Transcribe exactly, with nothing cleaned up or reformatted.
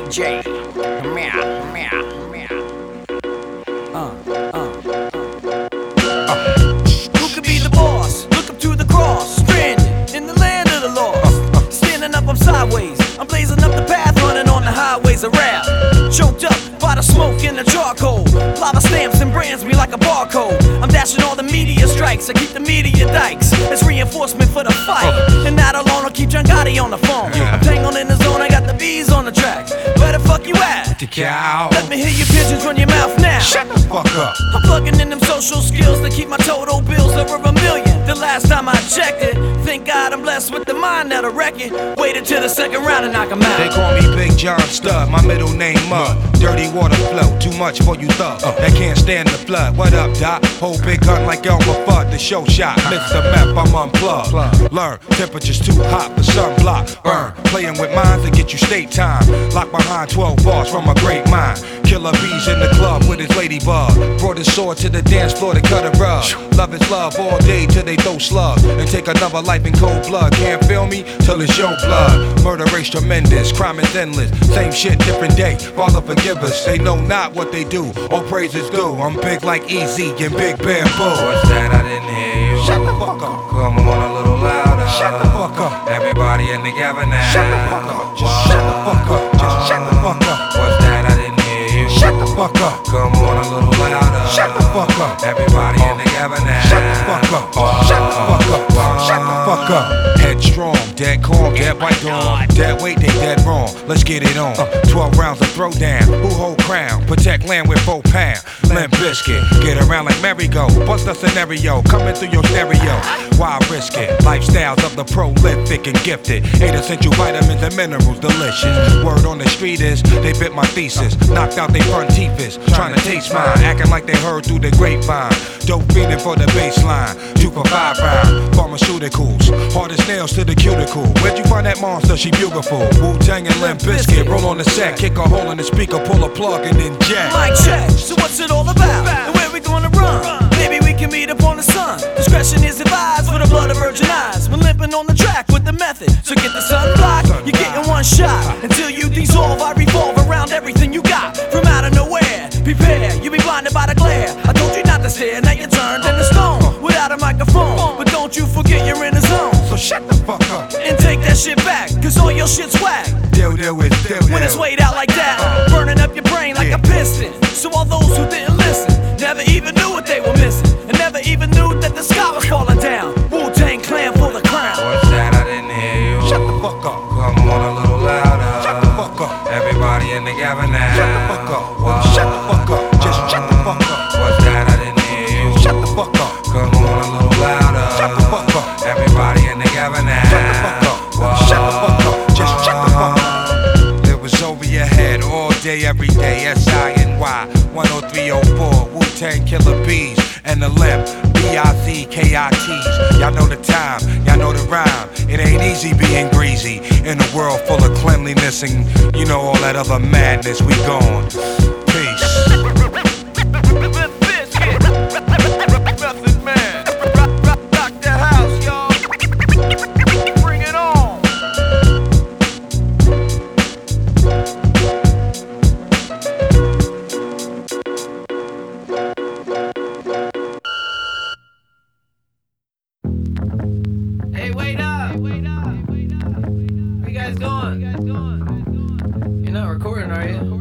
J. Meow, meow, meow. Uh, uh, uh. Who could be the boss? Look up to the cross. Stranded in the land of the lost. Standing up, I'm sideways. I'm blazing up the path, running on the highways of rap. Choked up by the smoke and the charcoal. Lava stamps and brands me like a barcode. I'm dashing all the media strikes. I keep the media dikes. It's reinforcement for the fight. And that alone, I'll keep John Gotti on the phone. I'm tangled in the zone, I got the bees on the track. Where the fuck you at? The cow. Let me hear your pigeons run your mouth now. Shut the fuck up. I'm plugging in them social skills to keep my total bills over a million. The last time I checked it, thank God I'm blessed with the mind that'll wreck it. Waited till the second round and knock 'em out. They call me Big John Stud, my middle name Mud. Dirty water flow, too much for you thug. Uh, they can't stand the flood. What up, Doc? Whole big gun like Elmer Fudd, the show shot. Mister Meth, I'm unplugged. Learn, temperature's too hot for sunblock. Burn, playing with minds to get you state time. Locked behind twelve bars from a great mind. Killer bees in the club with his ladybug. Brought his sword to the dance floor to cut a rug. Love is love all day till they throw slugs. And take another life in cold blood. Can't feel me till it's your blood. Murder rate's tremendous, crime is endless. Same shit, different day. Father forgive us, they know not what they do. All praises due. I'm big like Easy and Big Bamboo. What's that? I didn't hear you. Shut the fuck up. Come on a little louder. Shut the fuck up. Everybody in together now. Shut the fuck up. Just shut the fuck up. Just shut the fuck up. What's that? I didn't hear you. Shut the fuck up. Come on a little louder. Shut the fuck up. Everybody in together now. Shut the fuck up. Shut the fuck up. Shut the fuck up. Headstrong, dead calm, dead right on. Dead weight, they dead wrong. Let's get it on. Twelve rounds of throwdown. Who hold crown? Protect land with four pound. Limp Biscuit, get around like merry-go. Bust a scenario, coming through your stereo. Why risk it? Lifestyles of the prolific and gifted. Eight essential vitamins and minerals, delicious. Word on the street is they bit my thesis. Knocked out they front teeth is trying to taste mine. Acting like they heard through the grapevine. Dope feeding for the baseline. Two for five round. Pharmaceuticals. Hardest nails to the cuticle. Where'd you find that monster? She beautiful. Wu-Tang and Limp Biscuit. Roll on the set, kick a hole in the speaker, pull a plug and then jack. Mic check, so what's it all about? And where we gonna run? Maybe we can meet up on the sun. Discretion is advised for the blood of virgin eyes. We're limping on the track with the method. So get the sun blocked, you're getting one shot. Until you dissolve, I revolve around everything you got. From out of nowhere, prepare, you be blinded by the glare. I told you not to stare, now you're turned into stone. Without a microphone, but don't you forget you're in the zone. So shut the fuck up. And take that shit back, cause all your shit's whack. Deal, deal with, deal, When it's weighed out like that, burning up your brain like a piston. So all those who didn't listen, never even knew what they were missing. And never even knew that the sky was falling down. Wu-Tang Clan for the crown. What's that? I didn't hear you. Shut the fuck up. Come on a little louder. Shut the fuck up. Everybody in together now. Shut the fuck up. Shut the fuck up. Just shut the fuck up. What's that? I didn't hear you. Shut the fuck up. Come on a little louder. Shut the fuck up. Everybody in together now. Shut the fuck up. Shut the fuck up. Just shut the fuck up. It was over your head all day, every day. S I N Y one oh three oh four. Wu-Tang Killer Bees and the Limp. B I Z K I Ts. Y'all know the time, y'all know the rhyme. It ain't easy being greasy in a world full of cleanliness and you know all that other madness. We gone. Peace. Hey, wait up! Wait up! Where you guys going? You're not recording, are you?